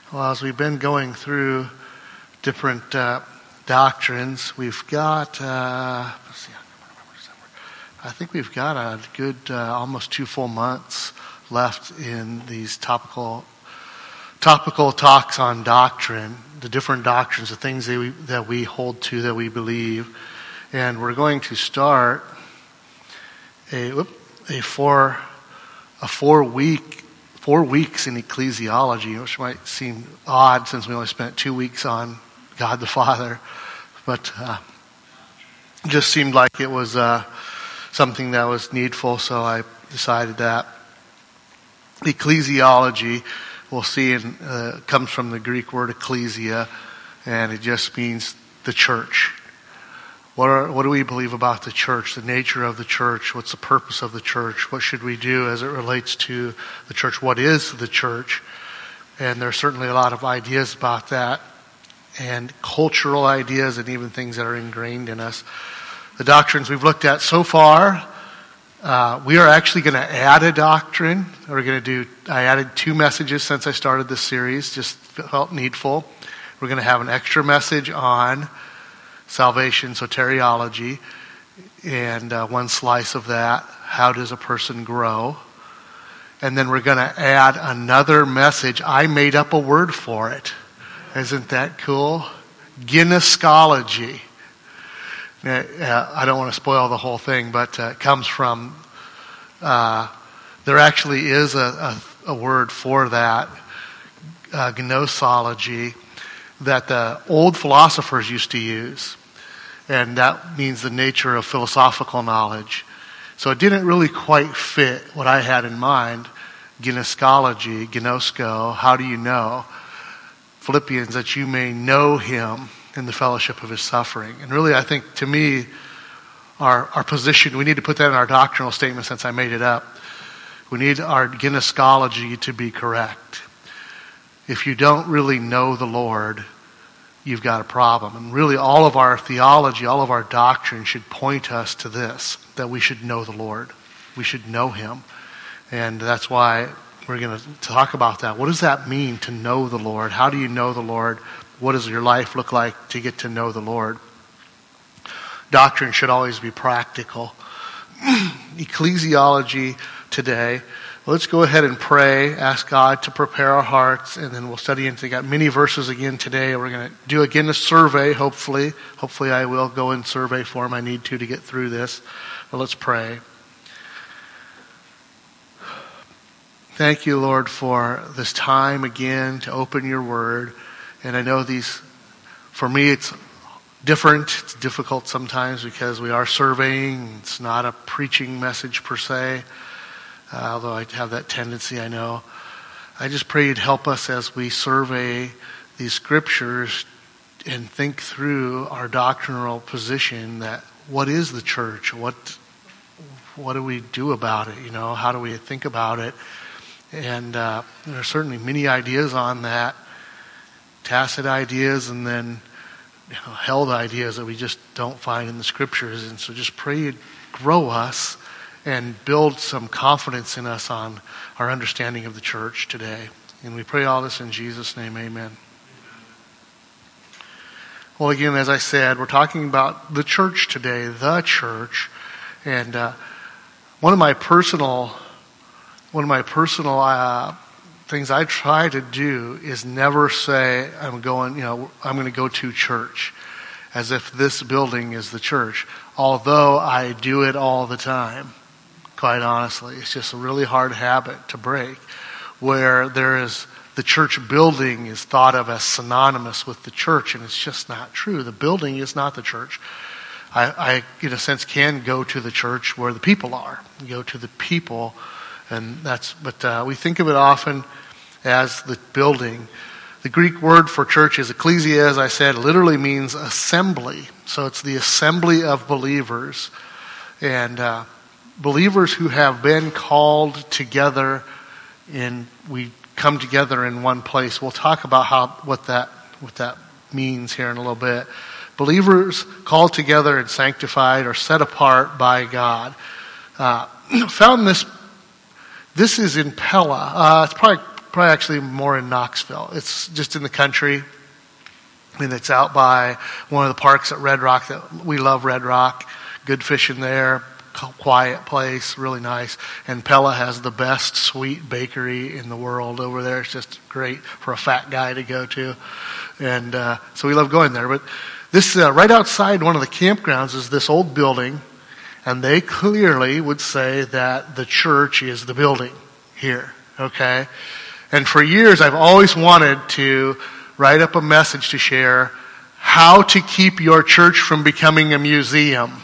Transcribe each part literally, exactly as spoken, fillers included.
Well, as we've been going through different uh, doctrines, we've got, uh, let's see, I think we've got a good uh, almost two full months left in these topical topical talks on doctrine, the different doctrines, the things that we, that we hold to, that we believe. And we're going to start a whoop, a four a four week four weeks in ecclesiology, which might seem odd since we only spent two weeks on God the Father, but uh, it just seemed like it was uh, something that was needful, so I decided that. Ecclesiology, we'll see, in, uh, comes from the Greek word ecclesia, and it just means the church. What, are, what do we believe about the church, the nature of the church? What's the purpose of the church? What should we do as it relates to the church? What is the church? And there's certainly a lot of ideas about that, and cultural ideas, and even things that are ingrained in us. The doctrines we've looked at so far, uh, we are actually going to add a doctrine. We're going to do, I added two messages since I started this series, just felt needful. We're going to have an extra message on salvation, soteriology, and uh, one slice of that, how does a person grow? And then we're going to add another message. I made up a word for it. Isn't that cool? Gynecology. Uh, I don't want to spoil the whole thing, but uh, it comes from, uh, there actually is a, a, a word for that, uh, gnosology, that the old philosophers used to use. And that means the nature of philosophical knowledge. So it didn't really quite fit what I had in mind. Gynecology, gnosko, how do you know? Philippians, that you may know him in the fellowship of his suffering. And really, I think, to me, our, our position, we need to put that in our doctrinal statement since I made it up. We need our gynecology to be correct. If you don't really know the Lord, you've got a problem. And really all of our theology, all of our doctrine should point us to this, that we should know the Lord. We should know him. And that's why we're going to talk about that. What does that mean to know the Lord? How do you know the Lord? What does your life look like to get to know the Lord? Doctrine should always be practical. Ecclesiology today. Let's go ahead and pray, ask God to prepare our hearts, and then we'll study into, got many verses again today. We're going to do again a survey, hopefully. Hopefully I will go in survey form. I need to to get through this. But let's pray. Thank you, Lord, for this time again to open your word. And I know these, for me, it's different. It's difficult sometimes because we are surveying. It's not a preaching message per se. Uh, although I have that tendency, I know. I just pray you'd help us as we survey these scriptures and think through our doctrinal position, that what is the church? What what do we do about it? You know, how do we think about it? And uh, there are certainly many ideas on that, tacit ideas, and then you know, held ideas that we just don't find in the scriptures. And so just pray you'd grow us and build some confidence in us on our understanding of the church today. And we pray all this in Jesus' name, amen. Well, again, as I said, we're talking about the church today, the church. And uh, one of my personal, one of my personal uh, things I try to do is never say, I'm going, you know, I'm going to go to church, as if this building is the church. Although I do it all the time. Quite honestly, it's just a really hard habit to break, where there is the church building is thought of as synonymous with the church, and it's just not true. The building is not the church. I, I in a sense, can go to the church where the people are. Go to the people, and that's. But uh, we think of it often as the building. The Greek word for church is ecclesia, as I said, literally means assembly. So it's the assembly of believers, and. Uh, Believers who have been called together, and we come together in one place. We'll talk about how what that what that means here in a little bit. Believers called together and sanctified or set apart by God. Uh, found this. This is in Pella. Uh, it's probably probably actually more in Knoxville. It's just in the country, and it's out by one of the parks at Red Rock. That we love Red Rock. Good fishing there, quiet place, really nice. And Pella has the best sweet bakery in the world over there. It's just great for a fat guy to go to. And uh, so we love going there. But this uh, right outside one of the campgrounds is this old building, and they clearly would say that the church is the building here, okay? And for years I've always wanted to write up a message to share how to keep your church from becoming a museum.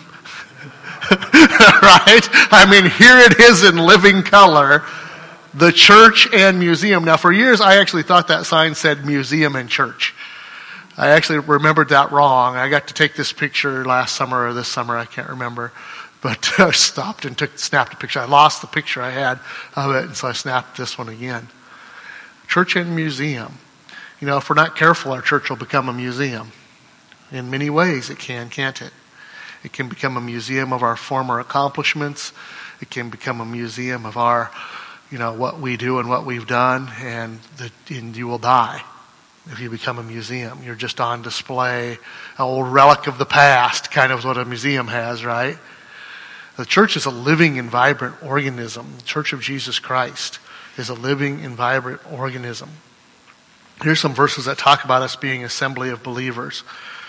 Right? I mean, here it is in living color, the church and museum. Now, for years, I actually thought that sign said museum and church. I actually remembered that wrong. I got to take this picture last summer or this summer, I can't remember. But I stopped and took snapped a picture. I lost the picture I had of it, and so I snapped this one again. Church and museum. You know, if we're not careful, our church will become a museum. In many ways it can, can't it? It can become a museum of our former accomplishments. It can become a museum of our, you know, what we do and what we've done, and, the, and you will die if you become a museum. You're just on display, an old relic of the past, kind of is what a museum has, right? The church is a living and vibrant organism. The Church of Jesus Christ is a living and vibrant organism. Here's some verses that talk about us being an assembly of believers.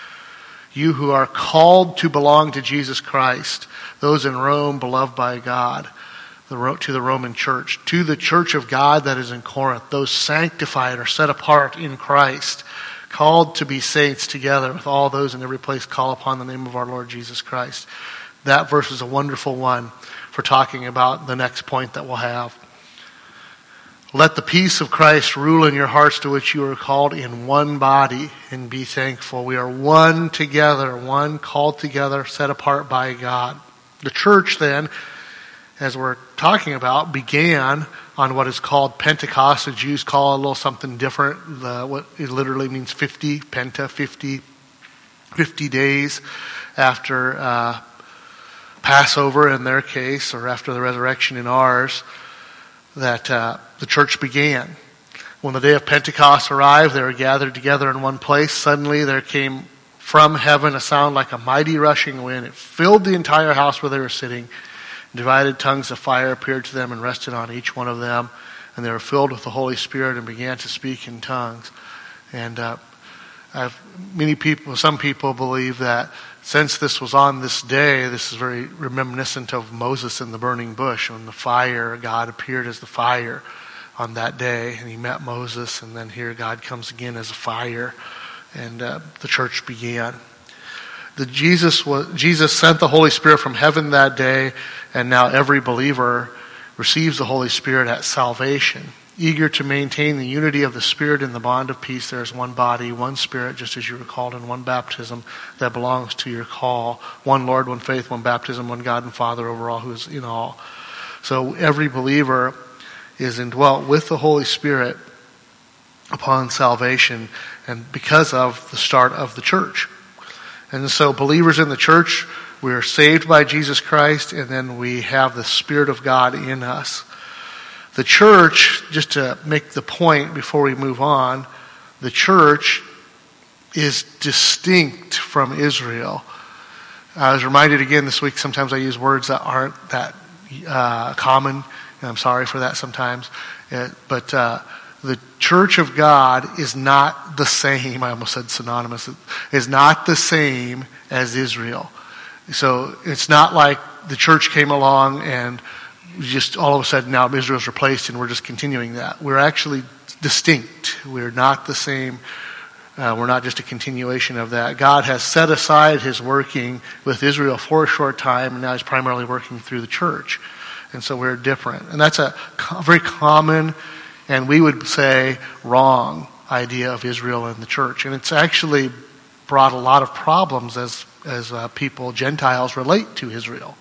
You who are called to belong to Jesus Christ, those in Rome, beloved by God, the, to the Roman church, to the church of God that is in Corinth, those sanctified or set apart in Christ, called to be saints together with all those in every place call upon the name of our Lord Jesus Christ. That verse is a wonderful one for talking about the next point that we'll have. Let the peace of Christ rule in your hearts, to which you are called in one body, and be thankful. We are one together, one called together, set apart by God. The church then, as we're talking about, began on what is called Pentecost. The Jews call it a little something different. The, what it literally means fifty, penta, fifty, fifty days after uh, Passover in their case, or after the resurrection in ours, that uh, the church began. When the day of Pentecost arrived, they were gathered together in one place. Suddenly there came from heaven a sound like a mighty rushing wind. It filled the entire house where they were sitting. Divided tongues of fire appeared to them and rested on each one of them. And they were filled with the Holy Spirit and began to speak in tongues. And uh, I've, many people, some people believe that since this was on this day, this is very reminiscent of Moses in the burning bush, when the fire, God appeared as the fire on that day, and he met Moses, and then here God comes again as a fire, and uh, the church began. The Jesus was, Jesus sent the Holy Spirit from heaven that day, and now every believer receives the Holy Spirit at salvation. Eager to maintain the unity of the Spirit in the bond of peace, there is one body, one Spirit, just as you were called in one baptism that belongs to your call. One Lord, one faith, one baptism, one God and Father over all, who is in all. So every believer is indwelt with the Holy Spirit upon salvation, and because of the start of the church. And so believers in the church, we are saved by Jesus Christ, and then we have the Spirit of God in us. The church, just to make the point before we move on, the church is distinct from Israel. I was reminded again this week, sometimes I use words that aren't that uh, common, and I'm sorry for that sometimes. Uh, but uh, the church of God is not the same, I almost said synonymous, is not the same as Israel. So it's not like the church came along and just all of a sudden now Israel's replaced and we're just continuing that. We're actually distinct. We're not the same. Uh, we're not just a continuation of that. God has set aside his working with Israel for a short time, and now he's primarily working through the church. And so we're different. And that's a co- very common, and we would say wrong, idea of Israel and the church. And it's actually brought a lot of problems as, as uh, people, Gentiles, relate to Israel.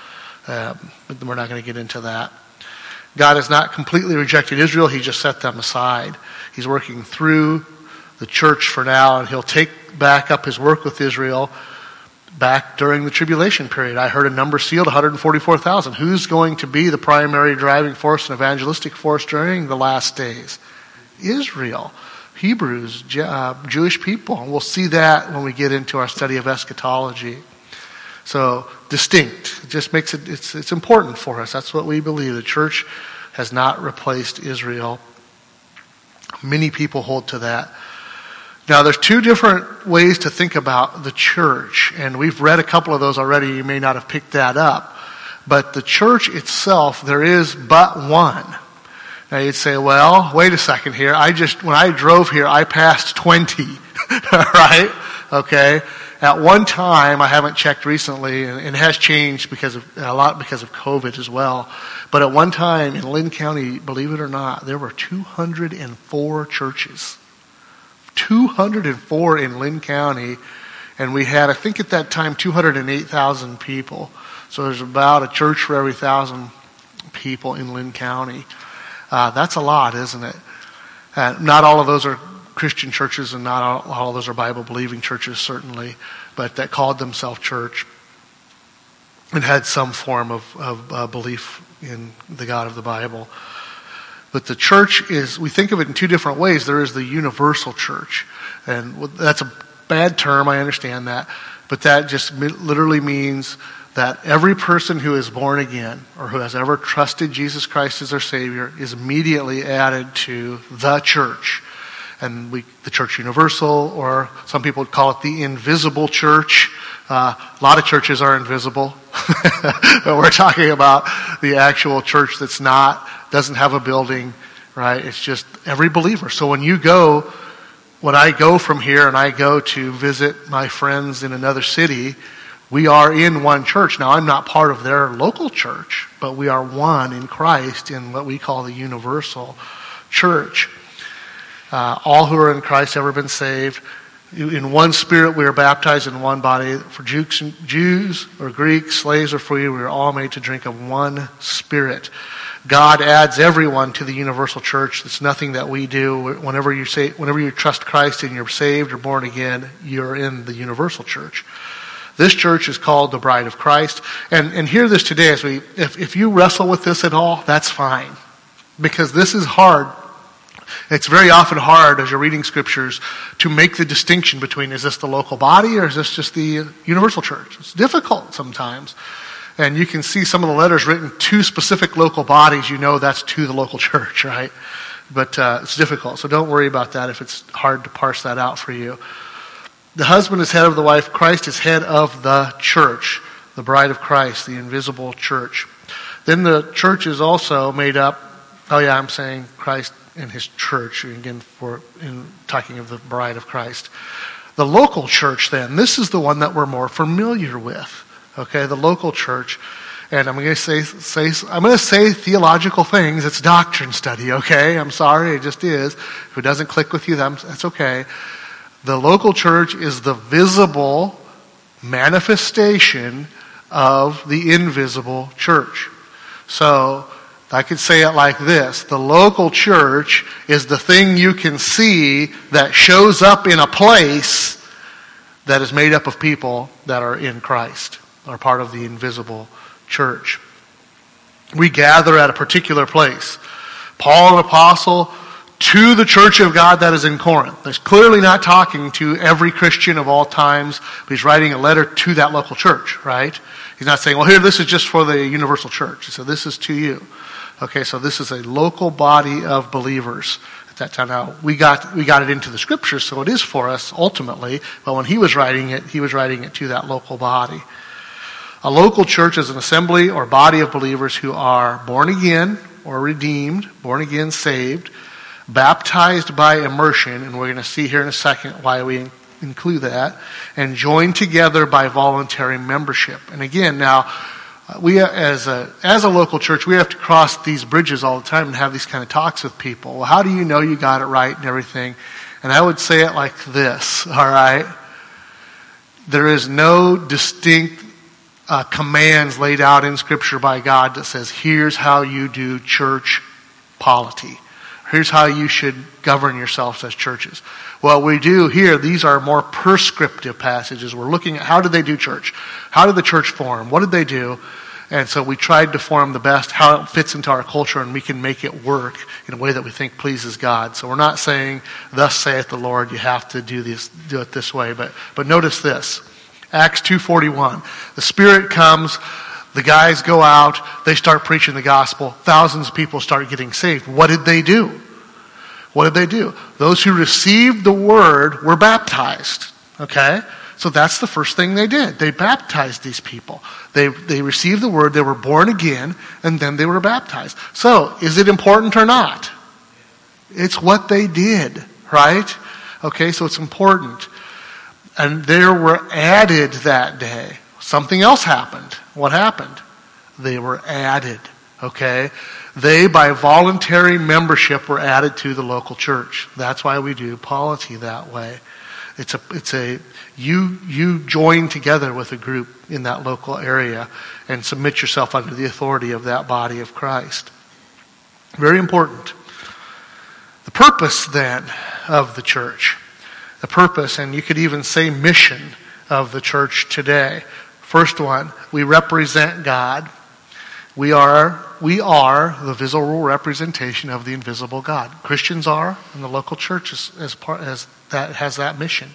Um, but we're not going to get into that. God has not completely rejected Israel. He just set them aside. He's working through the church for now, and he'll take back up his work with Israel back during the tribulation period. I heard a number sealed, one hundred forty-four thousand. Who's going to be the primary driving force and evangelistic force during the last days? Israel, Hebrews, uh, Jewish people. And we'll see that when we get into our study of eschatology. So distinct. It just makes it, it's, it's important for us. That's what we believe. The church has not replaced Israel. Many people hold to that. Now, there's two different ways to think about the church, and we've read a couple of those already. You may not have picked that up. But the church itself, there is but one. Now, you'd say, well, wait a second here. I just, when I drove here, I passed twenty, right? Okay. At one time, I haven't checked recently, and it has changed because of, a lot because of COVID as well. But at one time in Lynn County, believe it or not, there were two hundred four churches. two hundred four in Lynn County. And we had, I think at that time, two hundred eight thousand people. So there's about a church for every thousand people in Lynn County. Uh, that's a lot, isn't it? Uh, not all of those are Christian churches, and not all, all of those are Bible-believing churches, certainly, but that called themselves church and had some form of, of uh, belief in the God of the Bible. But the church is, we think of it in two different ways. There is the universal church, and that's a bad term, I understand that, but that just literally means that every person who is born again or who has ever trusted Jesus Christ as their Savior is immediately added to the church. And we, the church universal, or some people would call it the invisible church. Uh, a lot of churches are invisible. But we're talking about the actual church that's not, doesn't have a building, right? It's just every believer. So when you go, when I go from here and I go to visit my friends in another city, we are in one church. Now, I'm not part of their local church, but we are one in Christ in what we call the universal church. Uh, all who are in Christ have ever been saved. In one Spirit we are baptized in one body. For Jews, Jews or Greeks, slaves or free, we are all made to drink of one Spirit. God adds everyone to the universal church. It's nothing that we do. Whenever you say, whenever you trust Christ and you're saved or born again, you're in the universal church. This church is called the Bride of Christ. And, and hear this today as we, if, if you wrestle with this at all, that's fine. Because this is hard. It's very often hard as you're reading scriptures to make the distinction between, is this the local body or is this just the universal church? It's difficult sometimes. And you can see some of the letters written to specific local bodies, you know that's to the local church, right? But uh, it's difficult. So don't worry about that if it's hard to parse that out for you. The husband is head of the wife. Christ is head of the church, the bride of Christ, the invisible church. Then the church is also made up, oh yeah, I'm saying Christ and his church, again, for in talking of the bride of Christ. The local church then, this is the one that we're more familiar with. Okay, the local church. And I'm going to say, say I'm going to say theological things. It's doctrine study, okay? I'm sorry, it just is. If it doesn't click with you, that's okay. The local church is the visible manifestation of the invisible church. So, I could say it like this. The local church is the thing you can see that shows up in a place that is made up of people that are in Christ, are part of the invisible church. We gather at a particular place. Paul, an apostle, to the church of God that is in Corinth. He's clearly not talking to every Christian of all times, but he's writing a letter to that local church, right? He's not saying, well, here, this is just for the universal church. So this is to you. Okay, so this is a local body of believers at that time. Now, we got we got it into the scriptures, so it is for us ultimately. But when he was writing it, he was writing it to that local body. A local church is an assembly or body of believers who are born again or redeemed, born again, saved, baptized by immersion, and we're going to see here in a second why we include that, and joined together by voluntary membership. And again, now, we as a as a local church, we have to cross these bridges all the time and have these kind of talks with people. Well, how do you know you got it right and everything? And I would say it like this, all right? There is no distinct uh, commands laid out in Scripture by God that says, here's how you do church polity. Here's how you should govern yourselves as churches. What we do here, these are more prescriptive passages. We're looking at how did they do church? How did the church form? What did they do? And so we tried to form the best, how it fits into our culture, and we can make it work in a way that we think pleases God. So we're not saying, thus saith the Lord, you have to do this, do it this way. But, but notice this, Acts two forty-one. The Spirit comes, the guys go out, they start preaching the gospel, thousands of people start getting saved. What did they do? What did they do? Those who received the word were baptized. Okay? So that's the first thing they did. They baptized these people. They they received the word, they were born again, and then they were baptized. So, is it important or not? It's what they did, right? Okay, so it's important. And there were added that day. Something else happened. What happened? They were added, okay? They, by voluntary membership, were added to the local church. That's why we do polity that way. It's a, it's a, you, you join together with a group in that local area and submit yourself under the authority of that body of Christ. Very important. The purpose then of the church, the purpose, and you could even say mission of the church today. First one, we represent God. We are, we are the visible representation of the invisible God. Christians are, and the local church is, as part, as that has that mission.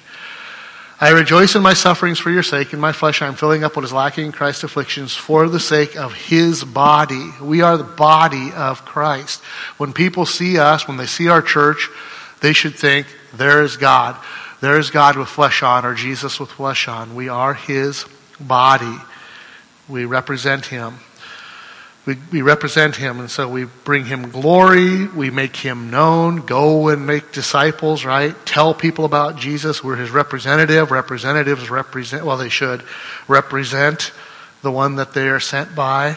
I rejoice in my sufferings for your sake. In my flesh I am filling up what is lacking in Christ's afflictions for the sake of his body. We are the body of Christ. When people see us, when they see our church, they should think, there is God. There is God with flesh on, or Jesus with flesh on. We are his body. We represent him. We, we represent him, and so we bring him glory. We make him known. Go and make disciples, right? Tell people about Jesus. We're his representative. Representatives represent, well, they should represent the one that they are sent by.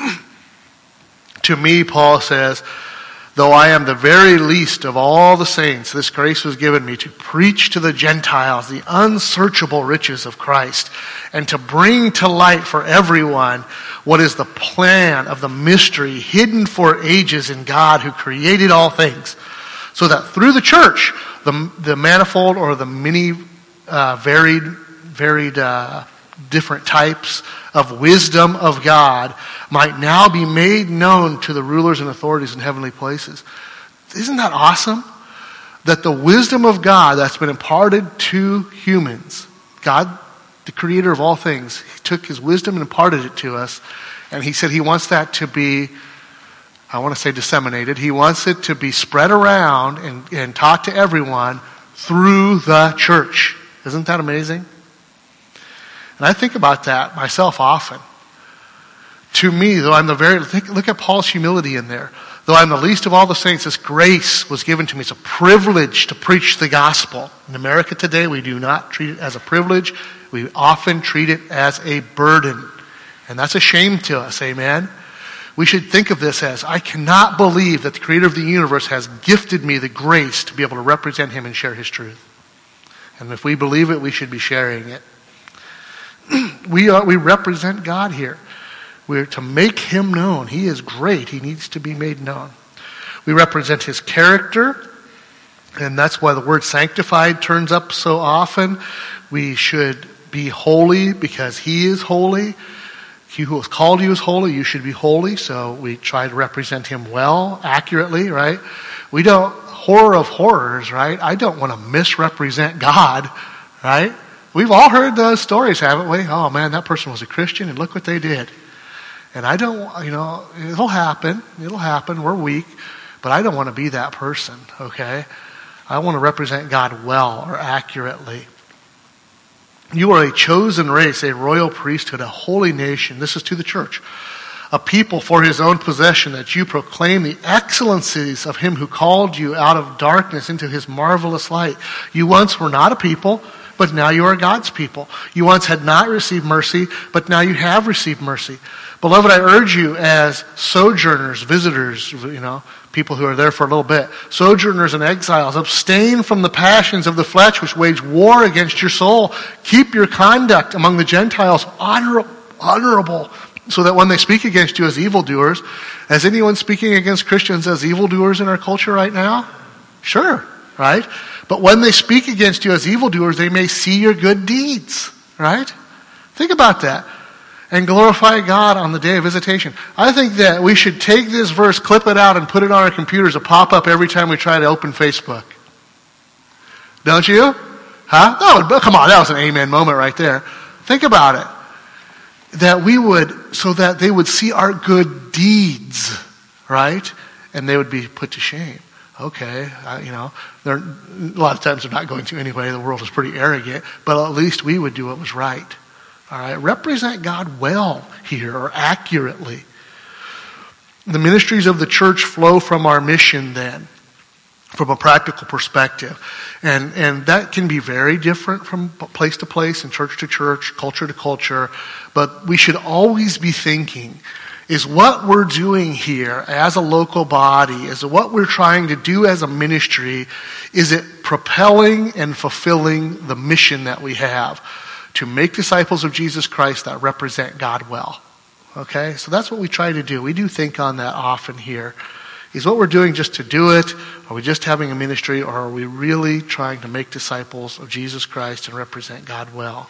To me, Paul says, though I am the very least of all the saints, this grace was given me to preach to the Gentiles the unsearchable riches of Christ, and to bring to light for everyone what is the plan of the mystery hidden for ages in God who created all things, so that through the church, the, the manifold or the many uh, varied, varied uh, different types of wisdom of God might now be made known to the rulers and authorities in heavenly places. Isn't that awesome? That the wisdom of God that's been imparted to humans, God, the creator of all things, he took his wisdom and imparted it to us, and he said he wants that to be, I want to say disseminated, he wants it to be spread around and, and taught to everyone through the church. Isn't that amazing? And I think about that myself often. To me, though I'm the very, think, look at Paul's humility in there. Though I'm the least of all the saints, this grace was given to me. It's a privilege to preach the gospel. In America today, we do not treat it as a privilege. We often treat it as a burden. And that's a shame to us, amen? We should think of this as, I cannot believe that the creator of the universe has gifted me the grace to be able to represent him and share his truth. And if we believe it, we should be sharing it. we are, we represent God here. We're to make him known. He is great. He needs to be made known. We represent his character, and that's why the word sanctified turns up so often. We should be holy because he is holy. He who has called you is holy. You should be holy. So we try to represent him well, accurately, right? We don't, horror of horrors, right? I don't want to misrepresent God, right? We've all heard those stories, haven't we? Oh man, that person was a Christian and look what they did. And I don't, you know, it'll happen. It'll happen. We're weak. But I don't want to be that person, okay? I want to represent God well or accurately. You are a chosen race, a royal priesthood, a holy nation. This is to the church. A people for his own possession, that you proclaim the excellencies of him who called you out of darkness into his marvelous light. You once were not a people, but now you are God's people. You once had not received mercy, but now you have received mercy. Beloved, I urge you as sojourners, visitors, you know, people who are there for a little bit, sojourners and exiles, abstain from the passions of the flesh which wage war against your soul. Keep your conduct among the Gentiles honor, honorable, so that when they speak against you as evildoers, is anyone speaking against Christians as evildoers in our culture right now? Sure, right? But when they speak against you as evildoers, they may see your good deeds, right? Think about that. and glorify God on the day of visitation. I think that we should take this verse, clip it out, and put it on our computers to pop up every time we try to open Facebook. Don't you? Huh? Oh, come on, that was an amen moment right there. Think about it. That we would, so that they would see our good deeds, right? And they would be put to shame. Okay, uh, you know, they're, a lot of times they're not going to anyway. The world is pretty arrogant. But at least we would do what was right. All right, represent God well here, or accurately. The ministries of the church flow from our mission then, from a practical perspective. And and that can be very different from place to place and church to church, culture to culture. But we should always be thinking, is what we're doing here as a local body, is what we're trying to do as a ministry, is it propelling and fulfilling the mission that we have to make disciples of Jesus Christ that represent God well? Okay, so that's what we try to do. We do think on that often here. Is what we're doing just to do it? Are we just having a ministry, or are we really trying to make disciples of Jesus Christ and represent God well?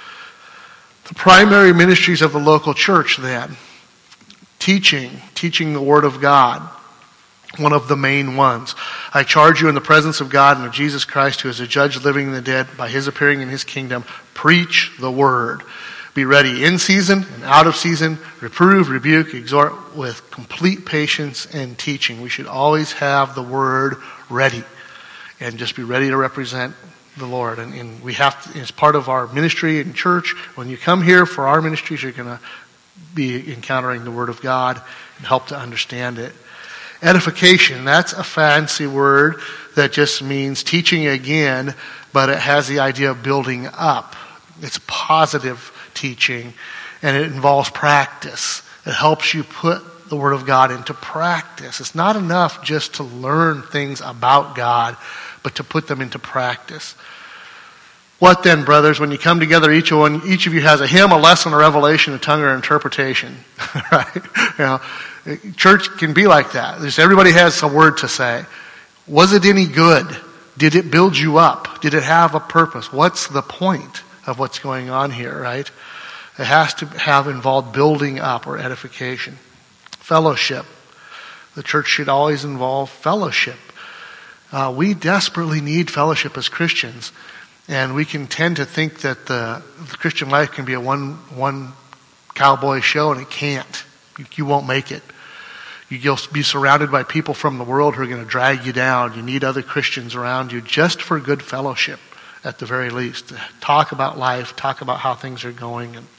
The primary ministries of the local church then. Teaching, teaching the Word of God. One of the main ones. I charge you in the presence of God and of Jesus Christ, who is a judge of the living and the dead, by his appearing in his kingdom, preach the word. Be ready in season and out of season. Reprove, rebuke, exhort with complete patience and teaching. We should always have the word ready and just be ready to represent the Lord. And, and we have to, as part of our ministry in church, when you come here for our ministries, you're going to be encountering the Word of God and help to understand it. Edification, that's a fancy word that just means teaching again, but it has the idea of building up. It's positive teaching, and it involves practice. It helps you put the Word of God into practice. It's not enough just to learn things about God, but to put them into practice. What then, brothers, when you come together, each one, each of you has a hymn, a lesson, a revelation, a tongue, or interpretation. Right? You know, church can be like that. Just everybody has a word to say. Was it any good? Did it build you up? Did it have a purpose? What's the point of what's going on here, right? It has to have involved building up or edification. Fellowship. The church should always involve fellowship. Uh, we desperately need fellowship as Christians. And we can tend to think that the, the Christian life can be a one one cowboy show, and it can't. You, you won't make it. You'll be surrounded by people from the world who are going to drag you down. You need other Christians around you just for good fellowship, at the very least. Talk about life, talk about how things are going. And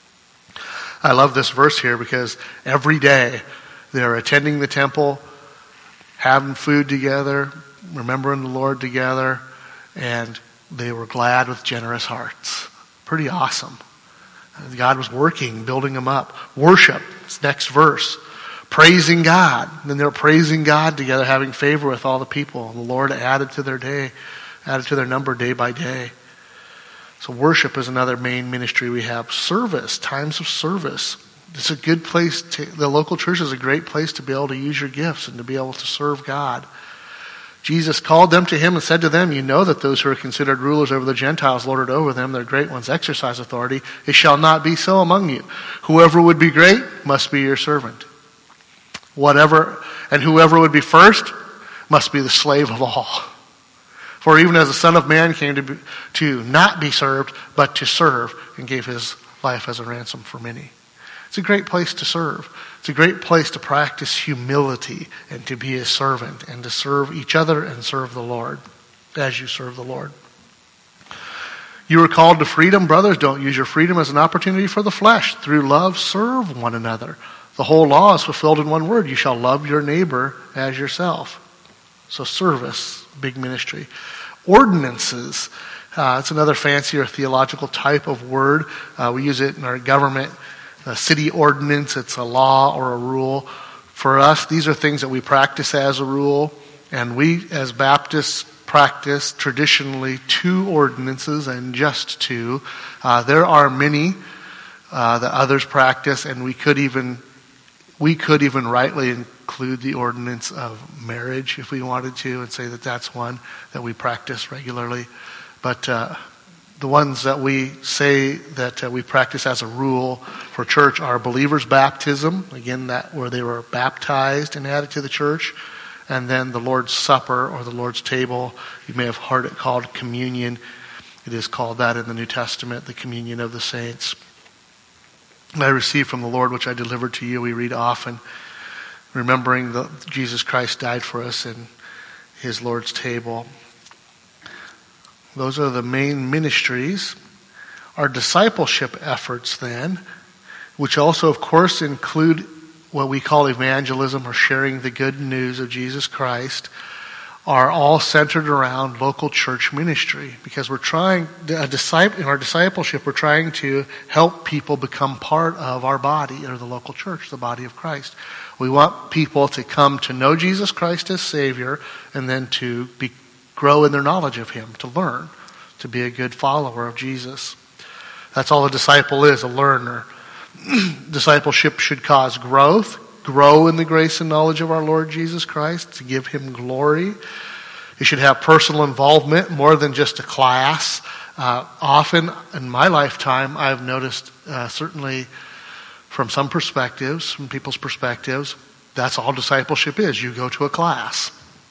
I love this verse here because every day they're attending the temple, having food together, remembering the Lord together, and they were glad with generous hearts. Pretty awesome. God was working, building them up. Worship, it's next verse. Praising God. Then they're praising God together, having favor with all the people. And the Lord added to their day, added to their number day by day. So worship is another main ministry we have. Service, times of service. It's a good place to, the local church is a great place to be able to use your gifts and to be able to serve God. Jesus called them to him and said to them, you know that those who are considered rulers over the Gentiles lord it over them, their great ones exercise authority. It shall not be so among you. Whoever would be great must be your servant. Whatever, and whoever would be first must be the slave of all. For even as the Son of Man came to be, to not be served, but to serve, and gave his life as a ransom for many. It's a great place to serve. It's a great place to practice humility and to be a servant and to serve each other and serve the Lord as you serve the Lord. You are called to freedom, brothers. Don't use your freedom as an opportunity for the flesh. Through love, serve one another. The whole law is fulfilled in one word. You shall love your neighbor as yourself. So service, big ministry. Ordinances. Uh, it's another fancier theological type of word. Uh, we use it in our government. A city ordinance, it's a law or a rule. For us, these are things that we practice as a rule. And we, as Baptists, practice traditionally two ordinances and just two. Uh, there are many uh, that others practice, and we could even we could even rightly include the ordinance of marriage if we wanted to, and say that that's one that we practice regularly. But uh, the ones that we say that uh, we practice as a rule for church are believers' baptism, again, that where they were baptized and added to the church, and then the Lord's Supper or the Lord's table. You may have heard it called communion. It is called that in the New Testament, the communion of the saints. I received from the Lord, which I delivered to you, we read often, remembering that Jesus Christ died for us in his Lord's table. Those are the main ministries. Our discipleship efforts then, which also of course include what we call evangelism or sharing the good news of Jesus Christ, are all centered around local church ministry, because we're trying, a disciple, in our discipleship, we're trying to help people become part of our body, or the local church, the body of Christ. We want people to come to know Jesus Christ as Savior, and then to be, grow in their knowledge of Him, to learn, to be a good follower of Jesus. That's all a disciple is, a learner. Discipleship should cause growth, grow in the grace and knowledge of our Lord Jesus Christ, to give Him glory. It should have personal involvement more than just a class. Uh, often in my lifetime, I've noticed, uh, certainly from some perspectives, from people's perspectives, that's all discipleship is. You go to a class.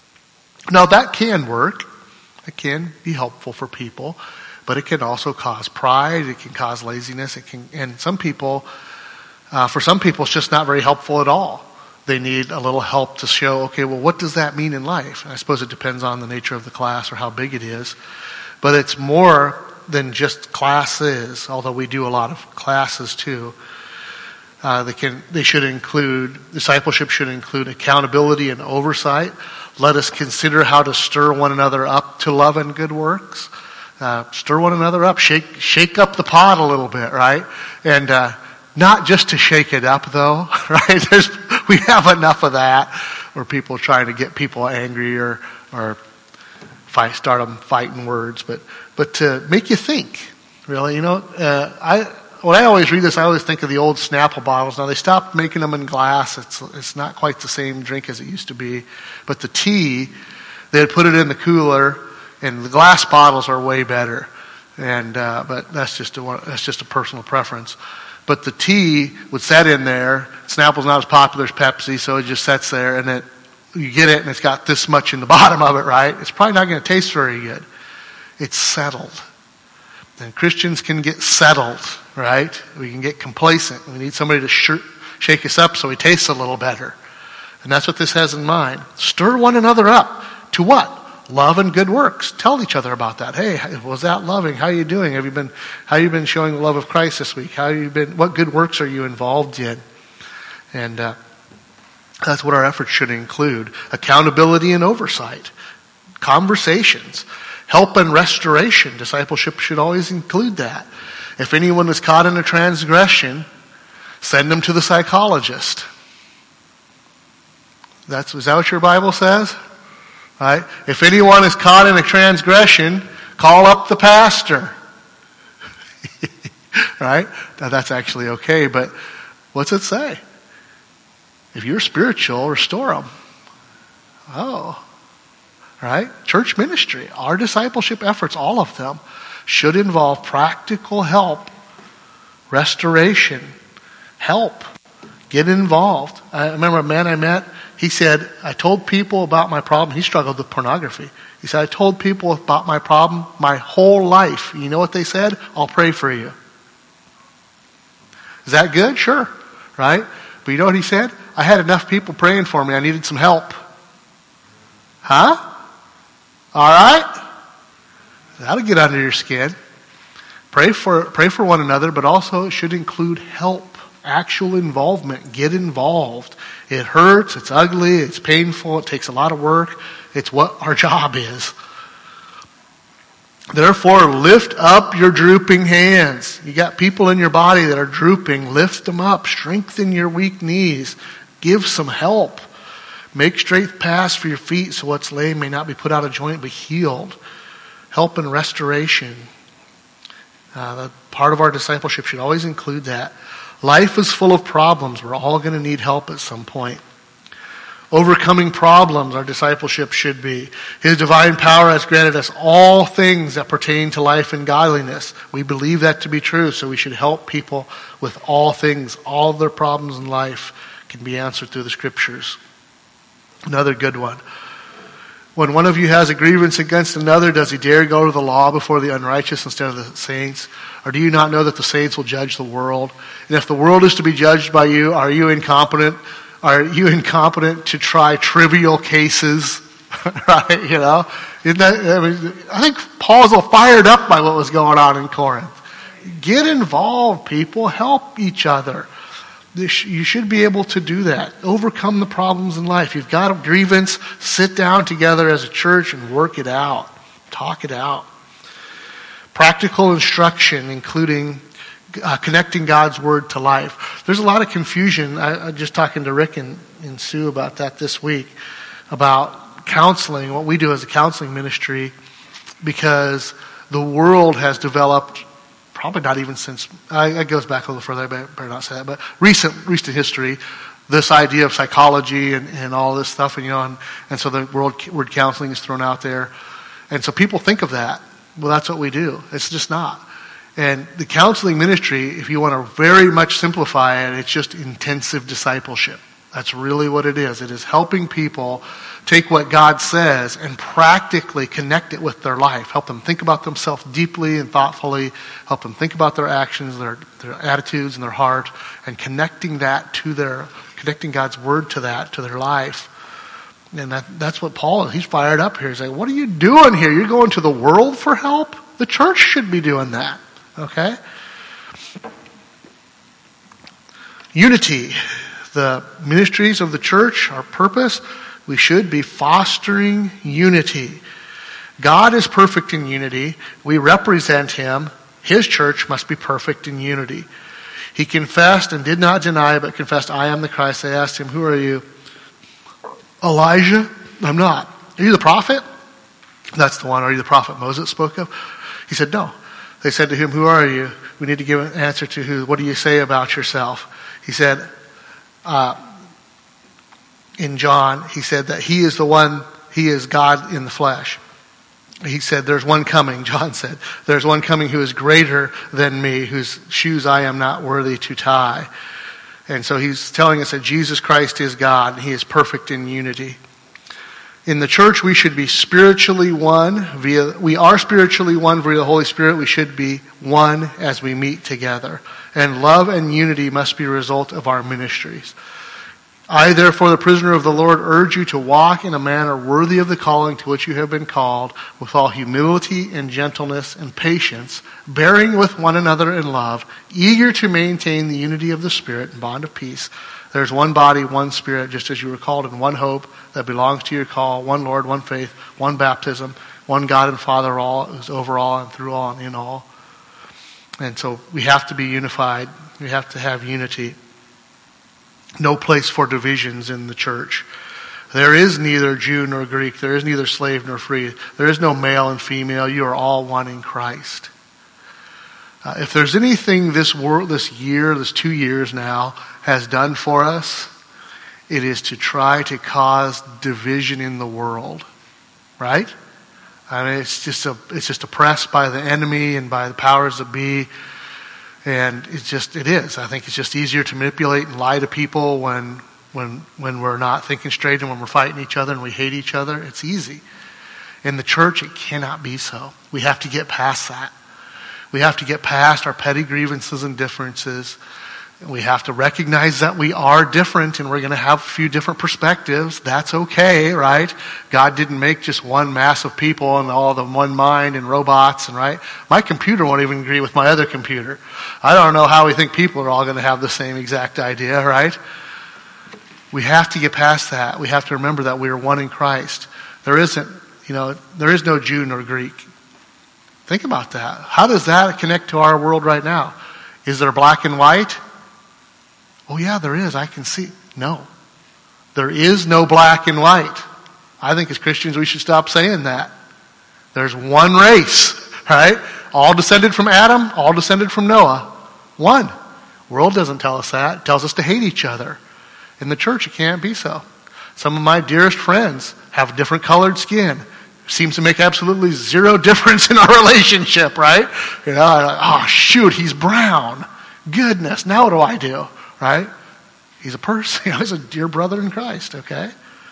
Now that can work. It can be helpful for people, but it can also cause pride. It can cause laziness. It can, and some people, uh, for some people, it's just not very helpful at all. They need a little help to show, okay, well, what does that mean in life? And I suppose it depends on the nature of the class or how big it is. But it's more than just classes, although we do a lot of classes too. Uh, they can, they should include, discipleship should include accountability and oversight. Let us consider how to stir one another up to love and good works. Uh, stir one another up, shake shake up the pot a little bit, right? And uh, not just to shake it up, though, right? There's, we have enough of that, where people are trying to get people angry or or fight, start them fighting words, but but to make you think, really. You know, uh, I when I always read this, I always think of the old Snapple bottles. Now they stopped making them in glass. It's it's not quite the same drink as it used to be, but the tea, they had put it in the cooler. And the glass bottles are way better, and uh, but that's just a that's just a personal preference. But the tea would set in there. Snapple's not as popular as Pepsi, so it just sets there, and it you get it, and it's got this much in the bottom of it, right? It's probably not going to taste very good. It's settled, and Christians can get settled, right? We can get complacent. We need somebody to sh- shake us up so we taste a little better, and that's what this has in mind. Stir one another up to what? Love and good works. Tell each other about that. Hey, was that loving? How are you doing? Have you been, how you been showing the love of Christ this week? How you been, what good works are you involved in? And, uh, that's what our efforts should include. Accountability and oversight. Conversations. Help and restoration. Discipleship should always include that. If anyone is caught in a transgression, send them to the psychologist. That's, is that what your Bible says? Right? If anyone is caught in a transgression, call up the pastor. Right? Now that's actually okay, but what's it say? If you're spiritual, restore them. Oh. Right? Church ministry, our discipleship efforts, all of them, should involve practical help, restoration, help. Get involved. I remember a man I met, he said, I told people about my problem. He struggled with pornography. He said, I told people about my problem my whole life. You know what they said? I'll pray for you. Is that good? Sure. Right? But you know what he said? I had enough people praying for me. I needed some help. Huh? All right? That'll get under your skin. Pray for, pray for one another, but also it should include help. Actual involvement. Get involved. It hurts, it's ugly, it's painful, it takes a lot of work. It's what our job is. Therefore, lift up your drooping hands. You got people in your body that are drooping. Lift them up. Strengthen your weak knees. Give some help. Make straight paths for your feet so what's lame may not be put out of joint but healed. Help and restoration. Uh, the part of our discipleship should always include that. Life is full of problems. We're all going to need help at some point. Overcoming problems, our discipleship should be. His divine power has granted us all things that pertain to life and godliness. We believe that to be true, so we should help people with all things. All of their problems in life can be answered through the Scriptures. Another good one. When one of you has a grievance against another, does he dare go to the law before the unrighteous instead of the saints? Or do you not know that the saints will judge the world? And if the world is to be judged by you, are you incompetent? Are you incompetent to try trivial cases? Right? You know? Isn't that, I mean, I think Paul's all fired up by what was going on in Corinth. Get involved, people. Help each other. You should be able to do that. Overcome the problems in life. You've got a grievance, sit down together as a church and work it out. Talk it out. Practical instruction, including uh, connecting God's Word to life. There's a lot of confusion. I, I'm just talking to Rick and, and Sue about that this week, about counseling, what we do as a counseling ministry, because the world has developed, probably not even since, uh, it goes back a little further, I better not say that, but recent recent history, this idea of psychology and, and all this stuff, and you know, and, and so the word, word counseling is thrown out there. And so people think of that. Well, that's what we do. It's just not. And the counseling ministry, if you want to very much simplify it, it's just intensive discipleship. That's really what it is. It is helping people take what God says and practically connect it with their life. Help them think about themselves deeply and thoughtfully. Help them think about their actions, their, their attitudes, and their heart, and connecting that to their, connecting God's Word to that, to their life. And that, that's what Paul is. He's fired up here. He's like, what are you doing here? You're going to the world for help? The church should be doing that. Okay? Unity. The ministries of the church, our purpose, we should be fostering unity. God is perfect in unity. We represent Him. His church must be perfect in unity. He confessed and did not deny, but confessed, I am the Christ. They asked him, who are you? Elijah? I'm not. Are you the prophet? That's the one. Are you the prophet Moses spoke of? He said, no. They said to him, who are you? We need to give an answer to who. What do you say about yourself? He said, uh, in John, he said that he is the one, he is God in the flesh. He said, there's one coming, John said, there's one coming who is greater than me, whose shoes I am not worthy to tie. And so he's telling us that Jesus Christ is God, and He is perfect in unity. In the church, we should be spiritually one via, we are spiritually one via the Holy Spirit. We should be one as we meet together. And love and unity must be a result of our ministries. I, therefore, the prisoner of the Lord, urge you to walk in a manner worthy of the calling to which you have been called, with all humility and gentleness and patience, bearing with one another in love, eager to maintain the unity of the Spirit and bond of peace. There's one body, one Spirit, just as you were called in one hope that belongs to your call, one Lord, one faith, one baptism, one God and Father, all who's over all and through all and in all. And so we have to be unified. We have to have unity. No place for divisions in the church. There is neither Jew nor Greek. There is neither slave nor free. There is no male and female. You are all one in Christ. Uh, if there's anything this world, this year, this two years now, has done for us, it is to try to cause division in the world. Right? I mean, it's just a, it's just oppressed by the enemy and by the powers that be. And it's just, it is. I think it's just easier to manipulate and lie to people when, when, when we're not thinking straight and when we're fighting each other and we hate each other. It's easy. In the church, it cannot be so. We have to get past that. We have to get past our petty grievances and differences. We have to recognize that we are different and we're going to have a few different perspectives. That's okay, right? God didn't make just one mass of people and all of them one mind and robots, and right? My computer won't even agree with my other computer. I don't know how we think people are all going to have the same exact idea, right? We have to get past that. We have to remember that we are one in Christ. There isn't, you know, there is no Jew nor Greek. Think about that. How does that connect to our world right now? Is there black and white? Oh yeah, there is. I can see. No. There is no black and white. I think as Christians we should stop saying that. There's one race, right? All descended from Adam, all descended from Noah. One. The world doesn't tell us that. It tells us to hate each other. In the church it can't be so. Some of my dearest friends have different colored skin. Seems to make absolutely zero difference in our relationship, right? You know, like, oh shoot, he's brown. Goodness, now what do I do, right? He's a person. You know, he's a dear brother in Christ, okay?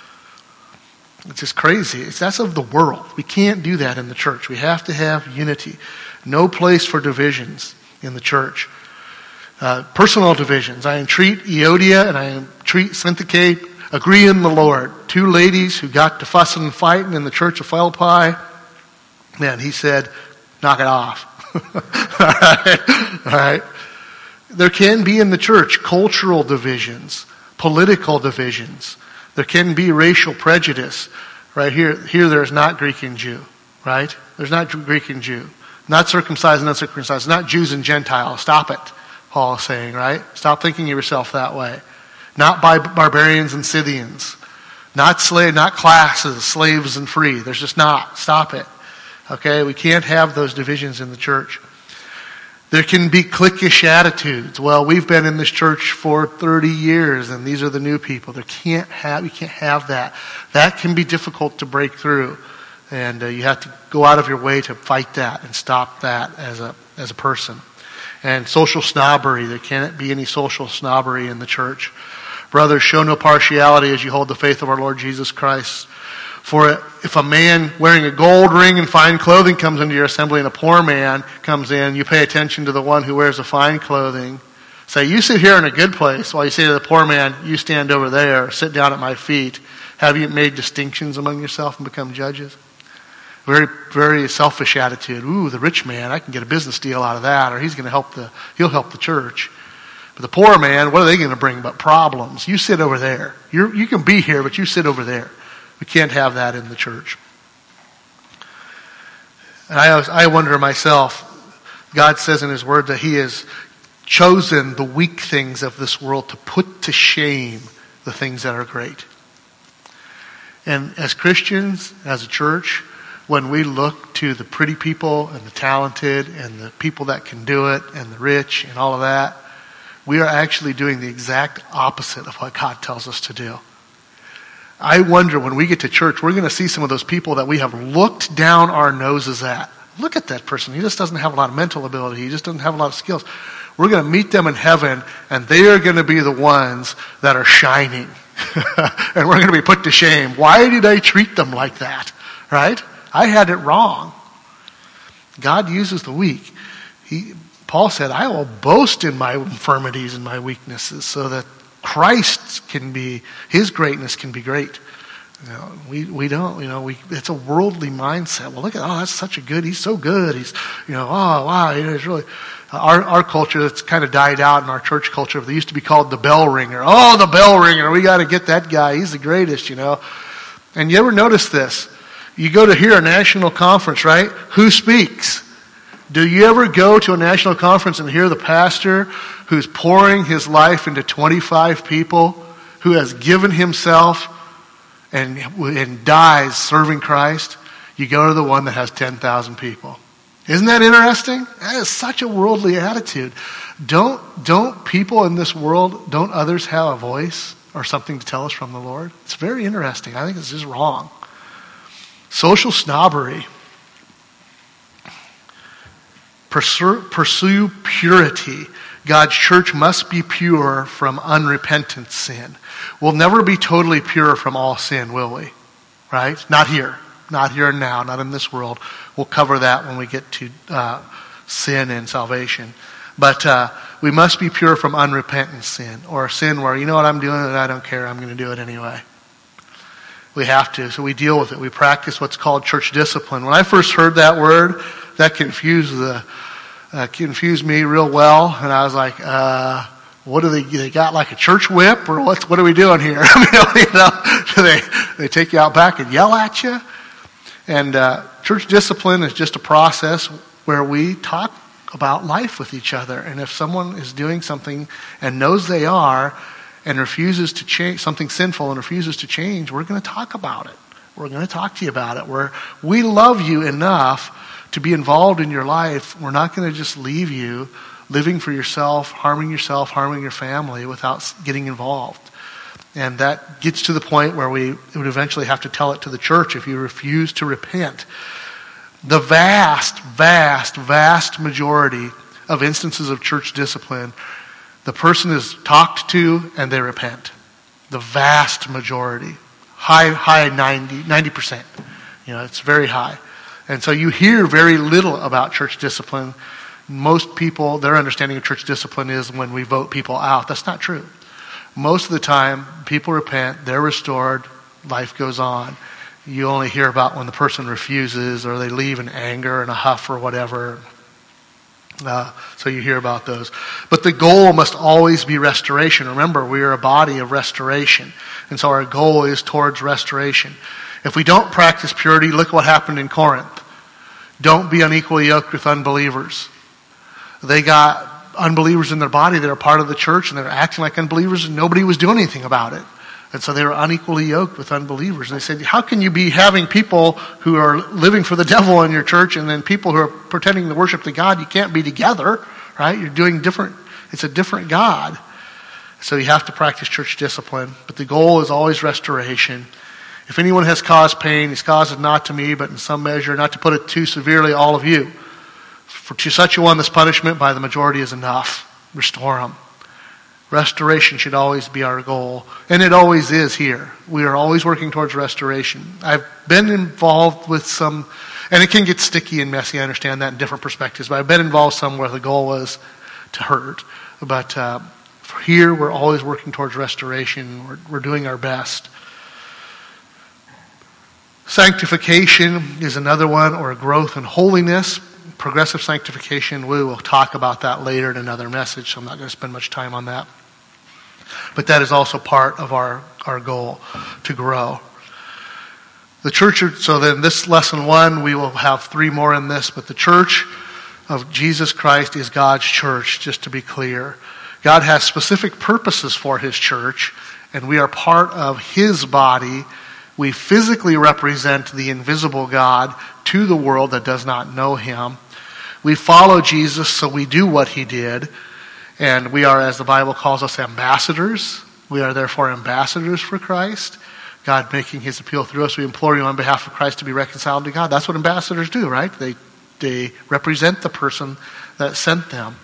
It's just crazy. It's, that's of the world. We can't do that in the church. We have to have unity. No place for divisions in the church. Uh, personal divisions. I entreat Euodia and I entreat Syntyche, agree in the Lord. Two ladies who got to fussing and fighting in the church of Philippi. Man, he said, knock it off. All right. All right. There can be in the church cultural divisions, political divisions. There can be racial prejudice. Right here, here there's not Greek and Jew, right? There's not Greek and Jew. Not circumcised and uncircumcised. Not Jews and Gentiles. Stop it, Paul is saying, right? Stop thinking of yourself that way. Not by barbarians and Scythians. Not slave, not classes, slaves and free. There's just not. Stop it. Okay? We can't have those divisions in the church. There can be cliquish attitudes. Well, we've been in this church for thirty years and these are the new people. There can't have, you can't have that. That can be difficult to break through. And uh, you have to go out of your way to fight that and stop that as a as a person. And social snobbery. There can't be any social snobbery in the church. Brothers, show no partiality as you hold the faith of our Lord Jesus Christ. For if a man wearing a gold ring and fine clothing comes into your assembly and a poor man comes in, you pay attention to the one who wears the fine clothing. Say, you sit here in a good place while you say to the poor man, you stand over there, sit down at my feet. Have you made distinctions among yourself and become judges? Very, very selfish attitude. Ooh, the rich man, I can get a business deal out of that, or he's going to help the, he'll help the church. But the poor man, what are they going to bring but problems? You sit over there. You're, you can be here, but you sit over there. We can't have that in the church. And I, I wonder myself, God says in His Word that He has chosen the weak things of this world to put to shame the things that are great. And as Christians, as a church, when we look to the pretty people and the talented and the people that can do it and the rich and all of that, we are actually doing the exact opposite of what God tells us to do. I wonder when we get to church, we're going to see some of those people that we have looked down our noses at. Look at that person. He just doesn't have a lot of mental ability. He just doesn't have a lot of skills. We're going to meet them in heaven, and they are going to be the ones that are shining. And we're going to be put to shame. Why did I treat them like that? Right? I had it wrong. God uses the weak. He, Paul said, I will boast in my infirmities and my weaknesses so that Christ can be, His greatness can be great. You know, we, we don't, you know, we, it's a worldly mindset. Well, look at, oh, that's such a good, he's so good. He's, you know, oh, wow, it's really, our, our culture, it's kind of died out in our church culture. They used to be called the bell ringer. Oh, the bell ringer. We got to get that guy. He's the greatest, you know. And you ever notice this? You go to hear a national conference, right? Who speaks? Do you ever go to a national conference and hear the pastor who's pouring his life into twenty-five people, who has given himself and, and dies serving Christ? You go to the one that has ten thousand people. Isn't that interesting? That is such a worldly attitude. Don't, don't people in this world, don't others have a voice or something to tell us from the Lord? It's very interesting. I think this is wrong. Social snobbery. Pursue, pursue purity. God's church must be pure from unrepentant sin. We'll never be totally pure from all sin, will we? Right? Not here. Not here and now. Not in this world. We'll cover that when we get to uh, sin and salvation. But uh, we must be pure from unrepentant sin. Or sin where, you know what, I'm doing it, I don't care, I'm going to do it anyway. We have to. So we deal with it. We practice what's called church discipline. When I first heard that word, that confused the uh, confused me real well, and I was like, uh, "What do they? They got like a church whip, or what? What are we doing here? I mean, you know, do they they take you out back and yell at you?" And uh, church discipline is just a process where we talk about life with each other, and if someone is doing something and knows they are, and refuses to change something sinful and refuses to change, we're going to talk about it. We're going to talk to you about it. We're, we love you enough to be involved in your life. We're not going to just leave you living for yourself, harming yourself, harming your family without getting involved. And that gets to the point where we would eventually have to tell it to the church if you refuse to repent. The vast, vast, vast majority of instances of church discipline, the person is talked to and they repent. The vast majority. High, high ninety, ninety percent. You know, it's very high. And so you hear very little about church discipline. Most people, their understanding of church discipline is when we vote people out. That's not true. Most of the time, people repent, they're restored, life goes on. You only hear about when the person refuses or they leave in anger and a huff or whatever. Uh, so you hear about those. But the goal must always be restoration. Remember, we are a body of restoration. And so our goal is towards restoration. If we don't practice purity, look what happened in Corinth. Don't be unequally yoked with unbelievers. They got unbelievers in their body that are part of the church and they're acting like unbelievers and nobody was doing anything about it. And so they were unequally yoked with unbelievers. And they said, how can you be having people who are living for the devil in your church and then people who are pretending to worship the God? You can't be together, right? You're doing different, it's a different God. So you have to practice church discipline. But the goal is always restoration. If anyone has caused pain, he's caused it not to me, but in some measure, not to put it too severely, all of you. For to such a one, this punishment by the majority is enough. Restore them. Restoration should always be our goal. And it always is here. We are always working towards restoration. I've been involved with some, and it can get sticky and messy, I understand that in different perspectives, but I've been involved some where the goal was to hurt. But uh, for here, we're always working towards restoration. We're, we're doing our best. Sanctification is another one, or growth in holiness. Progressive sanctification, we will talk about that later in another message, so I'm not going to spend much time on that. But that is also part of our, our goal, to grow. The church, so then this lesson one, we will have three more in this, but the church of Jesus Christ is God's church, just to be clear. God has specific purposes for his church, and we are part of his body. We physically represent the invisible God to the world that does not know him. We follow Jesus, so we do what he did. And we are, as the Bible calls us, ambassadors. We are therefore ambassadors for Christ. God making his appeal through us. We implore you on behalf of Christ to be reconciled to God. That's what ambassadors do, right? They, they represent the person that sent them.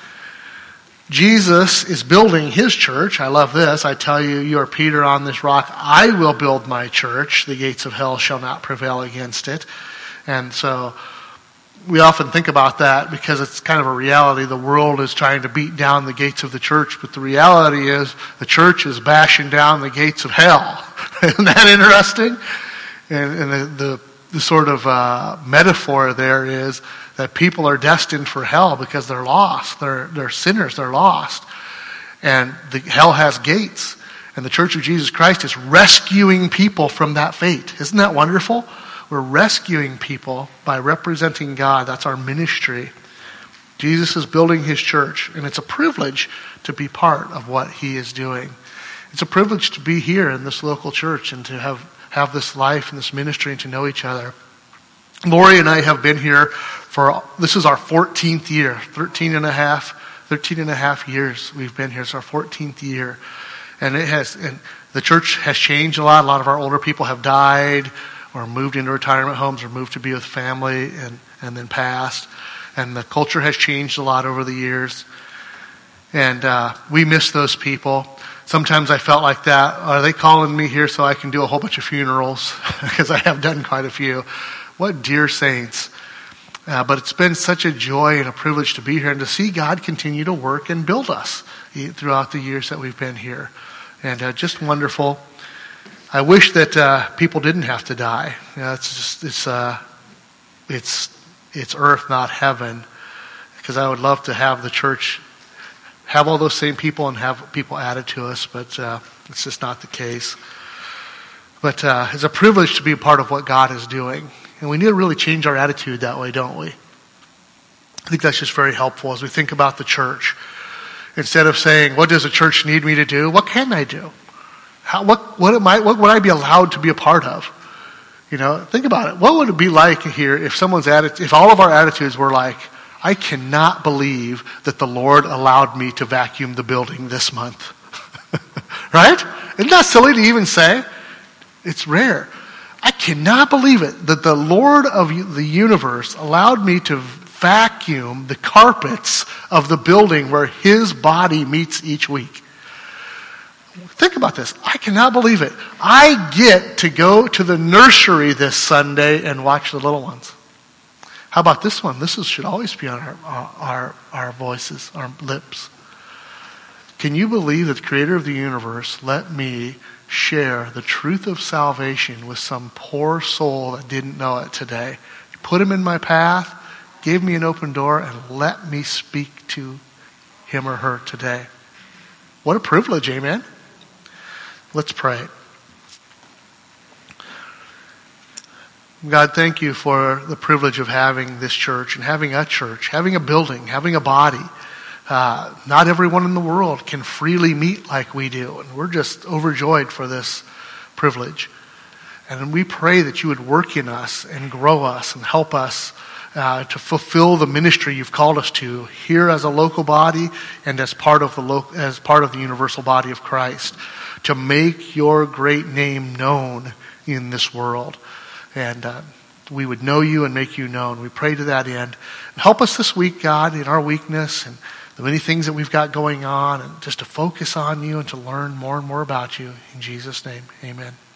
Jesus is building his church. I love this. I tell you, you are Peter on this rock. I will build my church. The gates of hell shall not prevail against it. And so we often think about that because it's kind of a reality. The world is trying to beat down the gates of the church, but the reality is the church is bashing down the gates of hell. Isn't that interesting? And, and the, the, the sort of uh, metaphor there is that people are destined for hell because they're lost. They're, they're sinners. They're lost. And the hell has gates. And the Church of Jesus Christ is rescuing people from that fate. Isn't that wonderful? We're rescuing people by representing God. That's our ministry. Jesus is building his church, and it's a privilege to be part of what he is doing. It's a privilege to be here in this local church and to have, have this life and this ministry and to know each other. Lori and I have been here for, this is our fourteenth year, thirteen and a half, thirteen and a half years we've been here. It's our fourteenth year. And it has, and the church has changed a lot. A lot of our older people have died or moved into retirement homes or moved to be with family and, and then passed. And the culture has changed a lot over the years. And uh, we miss those people. Sometimes I felt like that. Are they calling me here so I can do a whole bunch of funerals? Because I have done quite a few. What dear saints. Uh, but it's been such a joy and a privilege to be here and to see God continue to work and build us throughout the years that we've been here. And uh, just wonderful. I wish that uh, people didn't have to die. You know, it's just it's uh, it's it's earth, not heaven. Because I would love to have the church have all those same people and have people added to us, but uh, it's just not the case. But uh, it's a privilege to be a part of what God is doing. And we need to really change our attitude that way, don't we? I think that's just very helpful as we think about the church. Instead of saying, what does the church need me to do? What can I do? How, what, what, am I, what would I be allowed to be a part of? You know, think about it. What would it be like here if someone's attitude, if all of our attitudes were like, I cannot believe that the Lord allowed me to vacuum the building this month. Right? Isn't that silly to even say? It's rare. I cannot believe it that the Lord of the universe allowed me to vacuum the carpets of the building where his body meets each week. Think about this. I cannot believe it. I get to go to the nursery this Sunday and watch the little ones. How about this one? This is, should always be on our, our, our voices, our lips. Can you believe that the creator of the universe let me share the truth of salvation with some poor soul that didn't know it today? He put him in my path, gave me an open door, and let me speak to him or her today. What a privilege, amen? Let's pray. God, thank you for the privilege of having this church and having a church, having a building, having a body. Uh, not everyone in the world can freely meet like we do, and we're just overjoyed for this privilege. And we pray that you would work in us and grow us and help us uh, to fulfill the ministry you've called us to here as a local body and as part of the lo- as part of the universal body of Christ, to make your great name known in this world. And uh, we would know you and make you known. We pray to that end. And help us this week, God, in our weakness and the many things that we've got going on, and just to focus on you and to learn more and more about you. In Jesus' name, amen.